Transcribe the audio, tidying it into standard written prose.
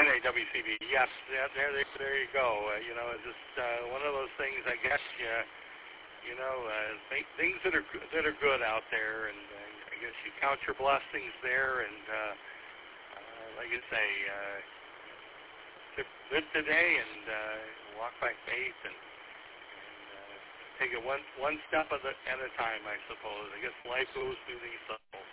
NAWCB. Yes, yeah, there you go. It's just one of those things. I guess things that are good out there, and I guess you count your blessings there. And like I say, live today and walk by faith, and take it one step at a time. I suppose. I guess life goes through these cycles.